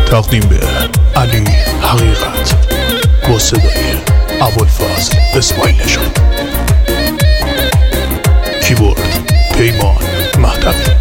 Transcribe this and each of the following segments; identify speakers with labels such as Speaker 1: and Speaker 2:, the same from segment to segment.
Speaker 1: تقدیم به علی حقیقت با صدای ابوالفضل اسماعیل نژاد. کیبورد پیمان مهدوی.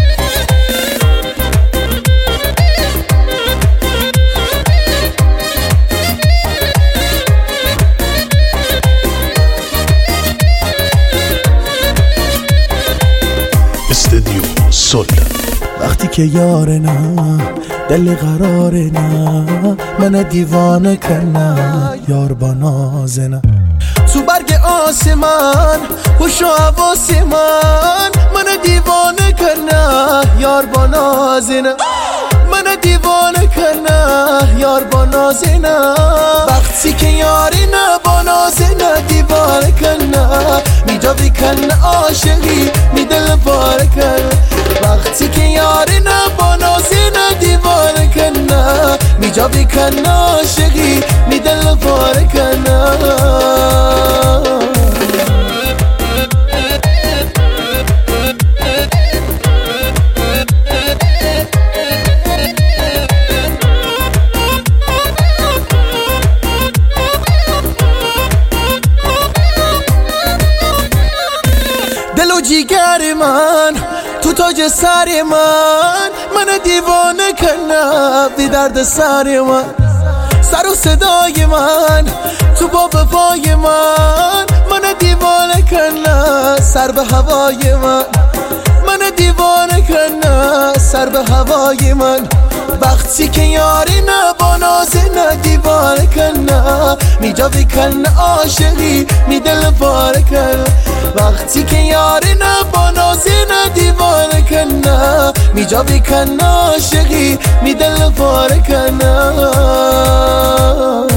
Speaker 1: استودیو سول.
Speaker 2: وقتی که یار نه دل قرار نه من دیوانه کنه یار با ناز نه تو برگ آسمان خوش و حواس من دیوانه کنه یار با ناز نه من دیوانه کنه یار با ناز نه وقتی که یاری نه با ناز نه دیوانه کنه میجابی کنه عاشقی می دل پاره کنه وقتی که یاری نه با ناز نه دیوانه کنه میجابی کنه عاشقی می دل پاره کنه دل و جیگر من تو تاج سر من دیوانه کنه بی درد سر من سر و صدای من تو با پای من دیوانه کنه سر به هوای من دیوانه کنه سر به هوای من وقتی که یاری نه با ناز نه دیوانه کنه میجابی کنه عاشقی می دل پاره کنه وقتی که یاری نه با ناز نه دیوانه کنه میجابی کنه عاشقی می دل پاره کنه